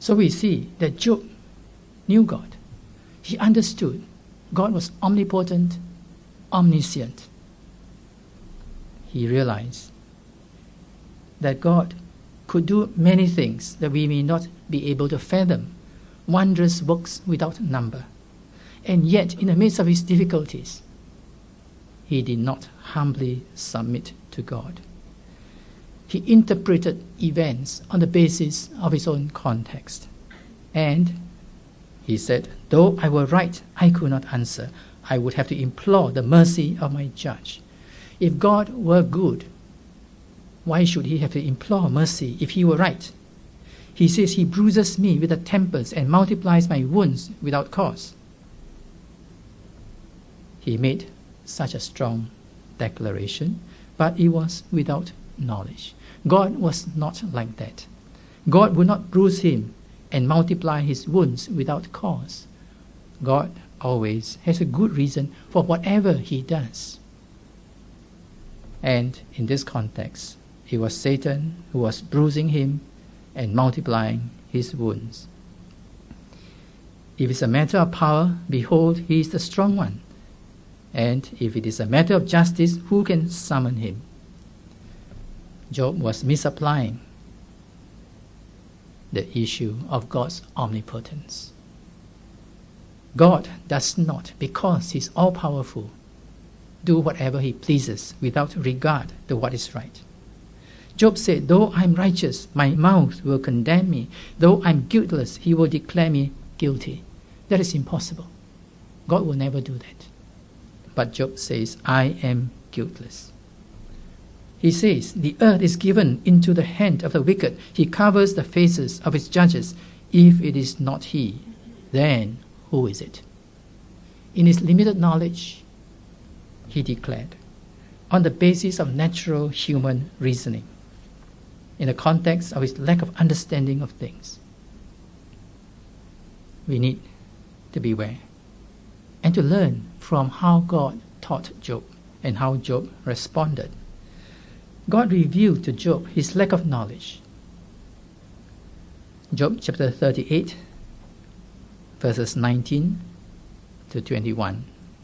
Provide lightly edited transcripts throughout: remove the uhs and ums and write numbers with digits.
So we see that Job knew God. He understood God was omnipotent, omniscient. He realized that God could do many things that we may not be able to fathom, wondrous works without number. And yet, in the midst of his difficulties, he did not humbly submit to God. He interpreted events on the basis of his own context. And he said, though I were right, I could not answer. I would have to implore the mercy of my judge. If God were good, why should he have to implore mercy if he were right? He says, he bruises me with a tempest and multiplies my wounds without cause. He made such a strong declaration, but it was without knowledge. God was not like that. God would not bruise him and multiply his wounds without cause. God always has a good reason for whatever he does. And in this context, it was Satan who was bruising him and multiplying his wounds. If it's a matter of power, behold, he is the strong one. And if it is a matter of justice, who can summon him? Job was misapplying the issue of God's omnipotence. God does not, because he is all-powerful, do whatever he pleases without regard to what is right. Job said, though I am righteous, my mouth will condemn me. Though I am guiltless, he will declare me guilty. That is impossible. God will never do that. But Job says, I am guiltless. He says, the earth is given into the hand of the wicked. He covers the faces of his judges. If it is not he, then who is it? In his limited knowledge, he declared, on the basis of natural human reasoning, in the context of his lack of understanding of things. We need to beware and to learn from how God taught Job and how Job responded. God revealed to Job his lack of knowledge. Job chapter 38, verses 19 to 21.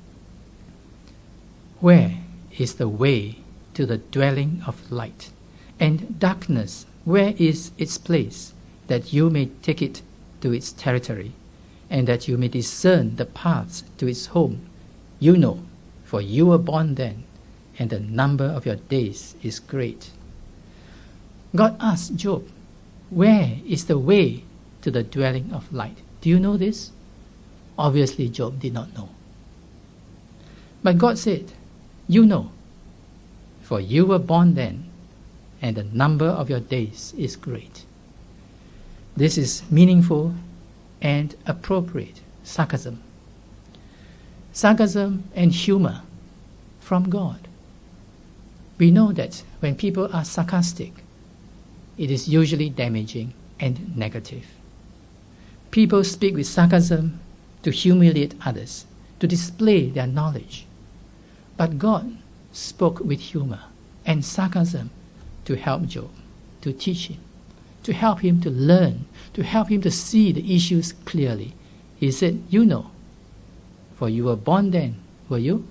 Where is the way to the dwelling of light? And darkness, where is its place, that you may take it to its territory, and that you may discern the paths to its home? You know, for you were born then, and the number of your days is great. God asked Job, where is the way to the dwelling of light? Do you know this? Obviously, Job did not know. But God said, you know, for you were born then, and the number of your days is great. This is meaningful and appropriate sarcasm. Sarcasm and humor from God. We know that when people are sarcastic, it is usually damaging and negative. People speak with sarcasm to humiliate others, to display their knowledge. But God spoke with humor and sarcasm to help Job, to teach him, to help him to learn, to help him to see the issues clearly. He said, you know, for you were born then, were you?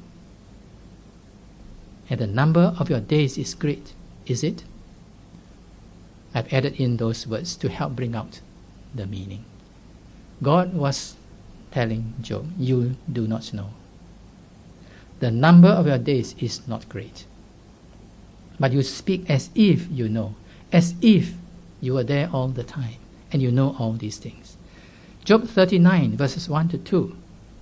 And the number of your days is great, is it? I've added in those words to help bring out the meaning. God was telling Job, you do not know. The number of your days is not great. But you speak as if you know, as if you were there all the time, and you know all these things. Job 39, verses 1 to 2.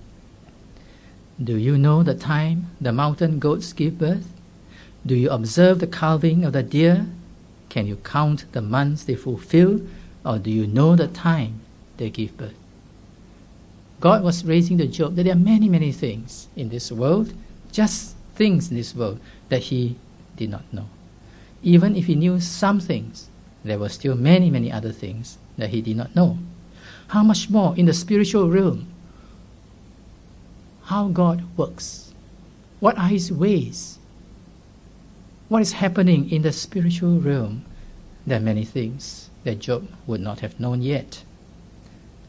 Do you know the time the mountain goats give birth? Do you observe the calving of the deer? Can you count the months they fulfill, or do you know the time they give birth? God was raising to Job that there are many, many things in this world, just things in this world, that he did not know. Even if he knew some things, there were still many, many other things that he did not know. How much more in the spiritual realm? How God works. What are his ways? What is happening in the spiritual realm? There are many things that Job would not have known yet.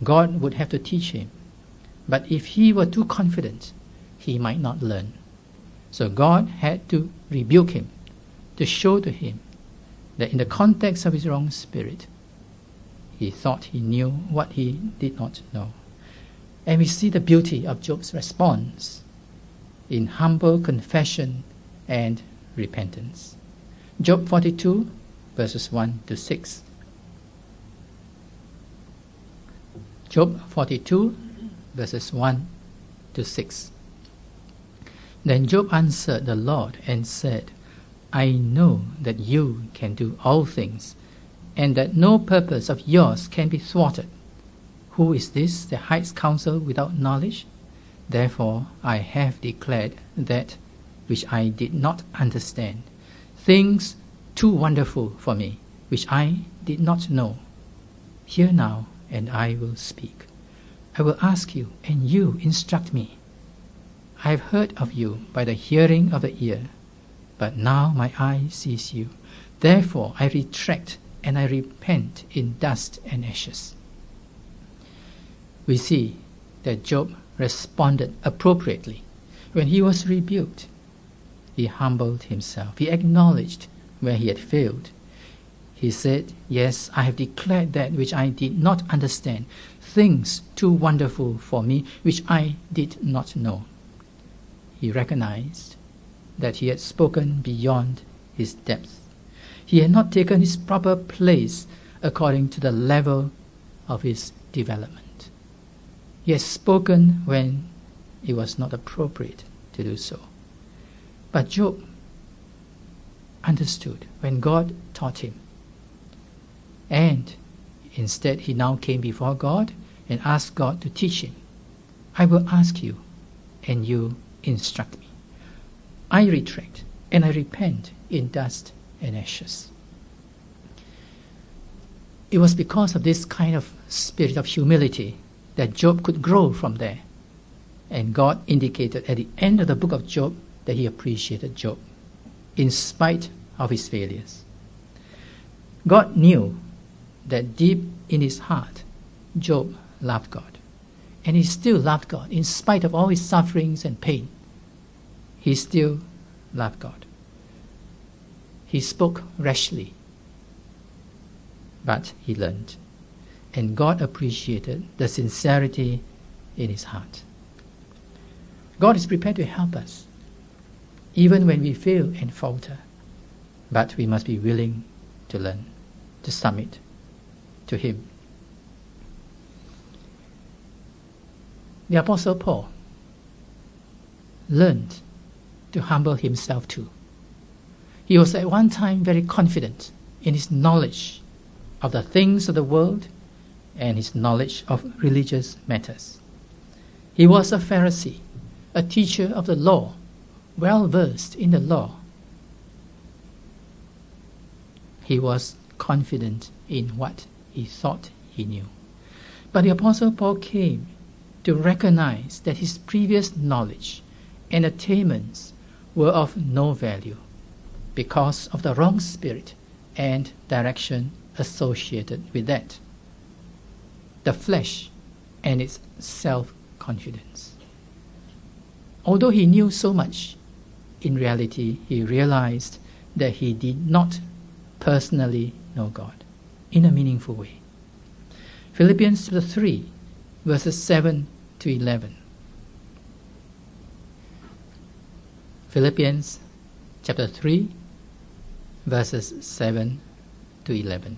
God would have to teach him. But if he were too confident, he might not learn. So God had to rebuke him, to show to him that in the context of his wrong spirit, he thought he knew what he did not know. And we see the beauty of Job's response in humble confession and repentance. Job 42, verses 1 to 6. Job 42, verses 1 to 6. Then Job answered the Lord and said, I know that you can do all things, and that no purpose of yours can be thwarted. Who is this that hides counsel without knowledge? Therefore I have declared that which I did not understand, things too wonderful for me, which I did not know. Hear now, and I will speak. I will ask you, and you instruct me. I have heard of you by the hearing of the ear, but now my eye sees you. Therefore I retract and I repent in dust and ashes. We see that Job responded appropriately. When he was rebuked, he humbled himself. He acknowledged where he had failed. He said, yes, I have declared that which I did not understand, things too wonderful for me, which I did not know. He recognized that he had spoken beyond his depth. He had not taken his proper place according to the level of his development. He had spoken when it was not appropriate to do so. But Job understood when God taught him. And instead he now came before God and asked God to teach him. I will ask you, and you instruct me. I retract and I repent in dust and ashes. It was because of this kind of spirit of humility that Job could grow from there. And God indicated at the end of the book of Job that he appreciated Job in spite of his failures. God knew that deep in his heart, Job loved God. And he still loved God in spite of all his sufferings and pain. He still loved God. He spoke rashly, but he learned. And God appreciated the sincerity in his heart. God is prepared to help us, even when we fail and falter. But we must be willing to learn, to submit to him. The Apostle Paul learned to humble himself too. He was at one time very confident in his knowledge of the things of the world and his knowledge of religious matters. He was a Pharisee, a teacher of the law, well versed in the law. He was confident in what he thought he knew. But the Apostle Paul came to recognize that his previous knowledge and attainments were of no value because of the wrong spirit and direction associated with that. The flesh and its self-confidence. Although he knew so much, in reality he realized that he did not personally know God in a meaningful way. Philippians 3, verses 7 to 11. Philippians chapter 3, verses 7 to 11.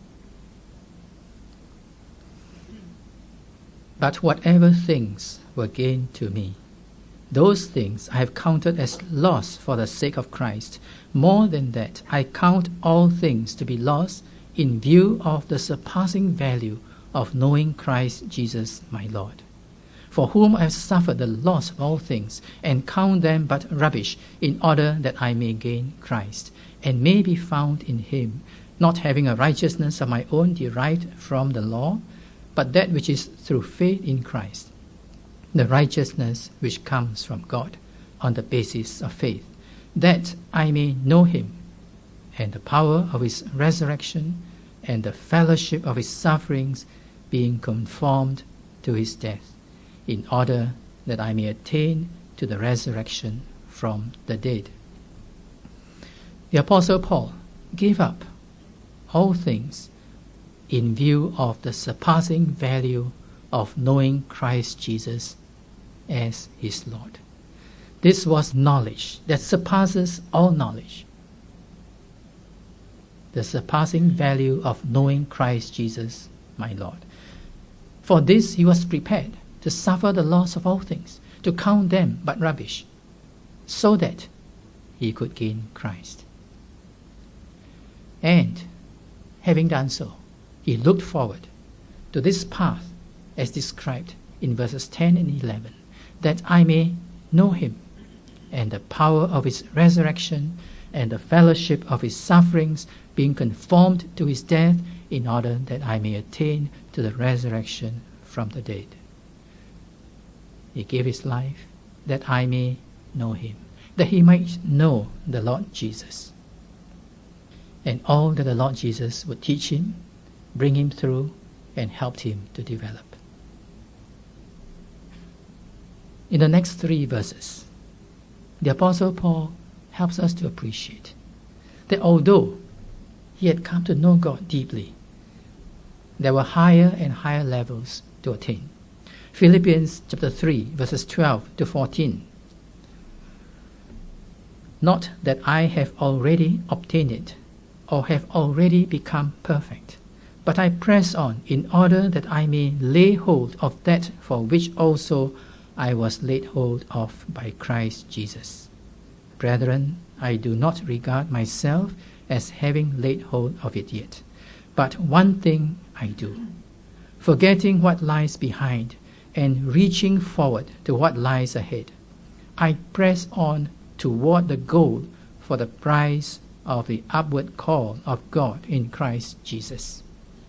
But whatever things were gained to me, those things I have counted as loss for the sake of Christ. More than that, I count all things to be lost in view of the surpassing value of knowing Christ Jesus my Lord, for whom I have suffered the loss of all things, and count them but rubbish, in order that I may gain Christ, and may be found in him, not having a righteousness of my own derived from the law, but that which is through faith in Christ, the righteousness which comes from God on the basis of faith, that I may know him, and the power of his resurrection, and the fellowship of his sufferings, being conformed to his death, in order that I may attain to the resurrection from the dead. The Apostle Paul gave up all things in view of the surpassing value of knowing Christ Jesus as his Lord. This was knowledge that surpasses all knowledge. The surpassing value of knowing Christ Jesus, my Lord. For this he was prepared to suffer the loss of all things, to count them but rubbish, so that he could gain Christ. And having done so, he looked forward to this path as described in verses 10 and 11, that I may know him and the power of his resurrection and the fellowship of his sufferings, being conformed to his death, in order that I may attain to the resurrection from the dead. He gave his life that I may know him, that he might know the Lord Jesus, and all that the Lord Jesus would teach him, bring him through, and helped him to develop. In the next 3 verses, the Apostle Paul helps us to appreciate that although he had come to know God deeply, there were higher and higher levels to attain. Philippians chapter 3, verses 12 to 14. Not that I have already obtained it, or have already become perfect, but I press on in order that I may lay hold of that for which also I was laid hold of by Christ Jesus. Brethren, I do not regard myself as having laid hold of it yet, but one thing I do, forgetting what lies behind and reaching forward to what lies ahead, I press on toward the goal for the prize of the upward call of God in Christ Jesus.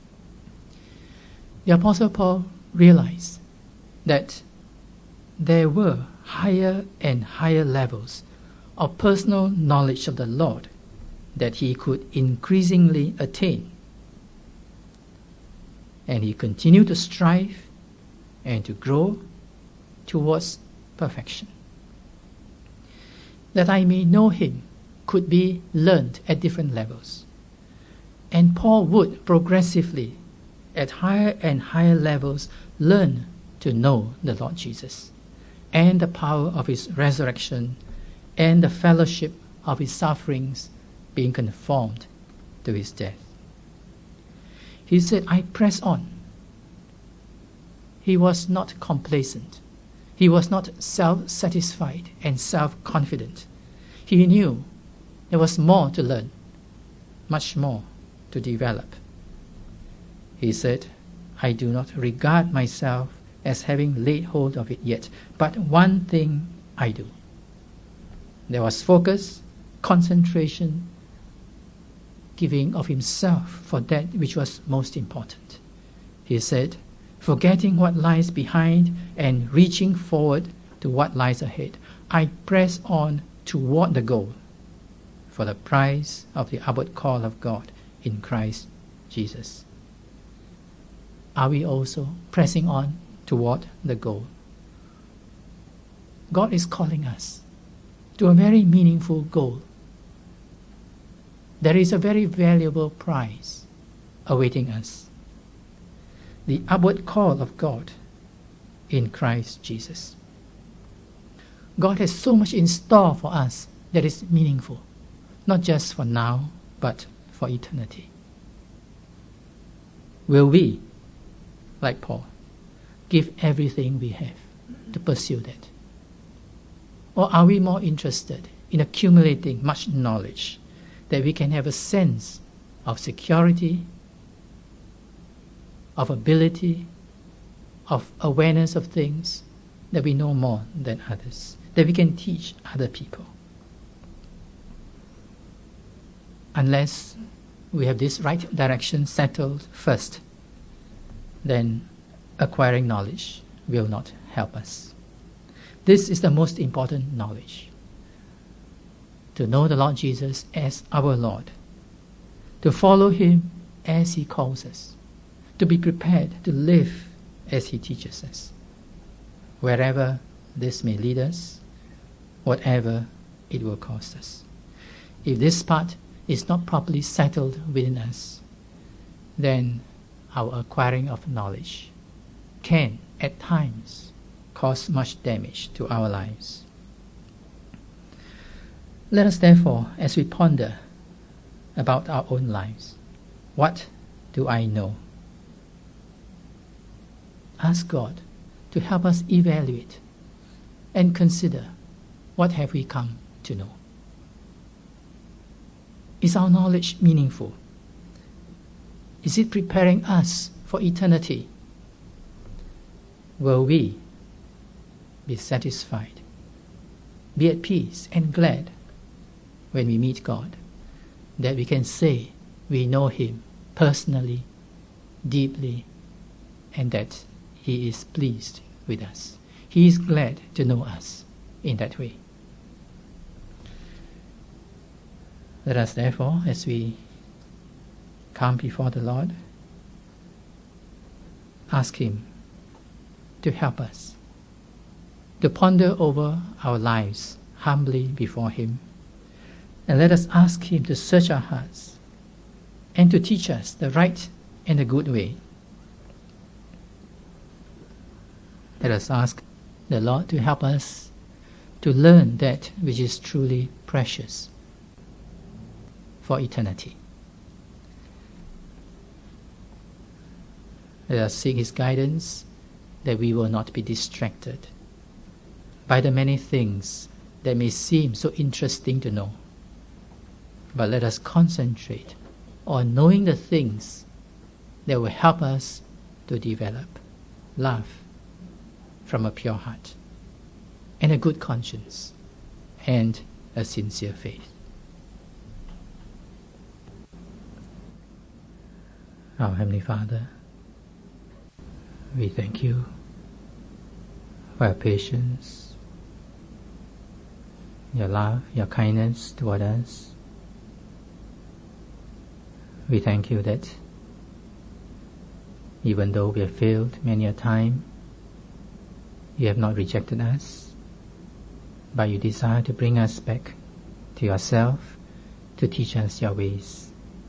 The Apostle Paul realized that there were higher and higher levels of personal knowledge of the Lord that he could increasingly attain. And he continued to strive and to grow towards perfection. That I may know him could be learned at different levels. And Paul would progressively, at higher and higher levels, learn to know the Lord Jesus and the power of his resurrection and the fellowship of his sufferings, being conformed to his death. He said, I press on. He was not complacent. He was not self-satisfied and self-confident. He knew there was more to learn, much more to develop. He said, I do not regard myself as having laid hold of it yet, but one thing I do. There was focus, concentration, giving of himself for that which was most important. He said, forgetting what lies behind and reaching forward to what lies ahead, I press on toward the goal for the prize of the upward call of God in Christ Jesus. Are we also pressing on toward the goal? God is calling us to a very meaningful goal. There is a very valuable prize awaiting us. The upward call of God in Christ Jesus. God has so much in store for us that is meaningful, not just for now, but for eternity. Will we, like Paul, give everything we have to pursue that? Or are we more interested in accumulating much knowledge that we can have a sense of security, of ability, of awareness of things, that we know more than others, that we can teach other people? Unless we have this right direction settled first, then acquiring knowledge will not help us. This is the most important knowledge. To know the Lord Jesus as our Lord, to follow him as he calls us, to to be prepared to live as He teaches us, wherever this may lead us, whatever it will cost us. If this part is not properly settled within us, then our acquiring of knowledge can, at times, cause much damage to our lives. Let us therefore, as we ponder about our own lives, what do I know? Ask God to help us evaluate and consider, what have we come to know? Is our knowledge meaningful? Is it preparing us for eternity? Will we be satisfied, be at peace and glad when we meet God, that we can say we know Him personally, deeply, and that He is pleased with us. He is glad to know us in that way. Let us therefore, as we come before the Lord, ask Him to help us, to ponder over our lives humbly before Him, and let us ask Him to search our hearts and to teach us the right and the good way. Let us ask the Lord to help us to learn that which is truly precious for eternity. Let us seek His guidance, that we will not be distracted by the many things that may seem so interesting to know. But let us concentrate on knowing the things that will help us to develop love from a pure heart, and a good conscience, and a sincere faith. Our Heavenly Father, we thank You for Your patience, Your love, Your kindness toward us. We thank You that even though we have failed many a time, You have not rejected us, but You desire to bring us back to Yourself, to teach us Your ways.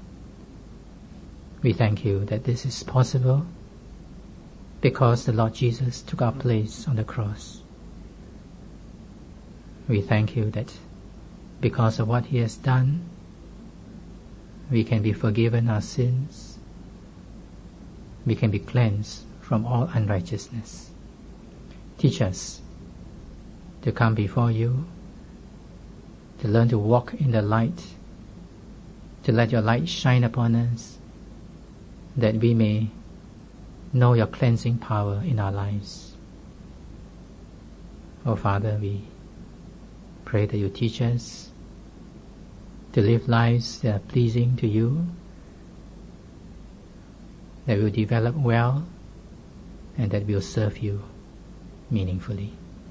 We thank You that this is possible because the Lord Jesus took our place on the cross. We thank You that because of what He has done, we can be forgiven our sins, we can be cleansed from all unrighteousness. Teach us to come before You, to learn to walk in the light, to let Your light shine upon us, that we may know Your cleansing power in our lives. Oh Father, we pray that You teach us to live lives that are pleasing to You, that will develop well, and that will serve You meaningfully.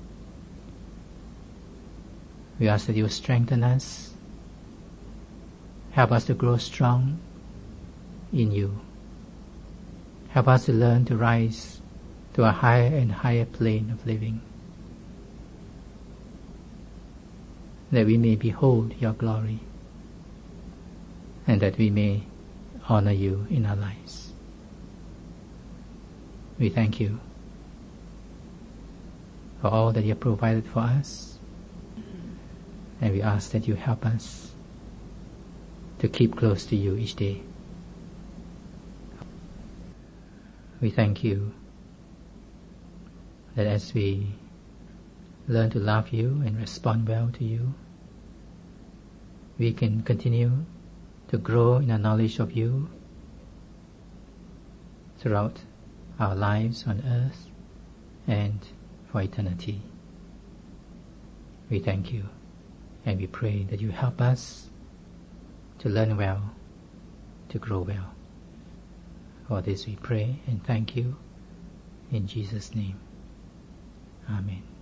We ask that You strengthen us, help us to grow strong in You, help us to learn to rise to a higher and higher plane of living, that we may behold Your glory, and that we may honor You in our lives. We thank You for all that You have provided for us, and we ask that You help us to keep close to You each day. We thank You that as we learn to love You and respond well to You, we can continue to grow in our knowledge of You throughout our lives on earth and for eternity. We thank You, and we pray that You help us to learn well, to grow well. For this we pray and thank You in Jesus' name. Amen.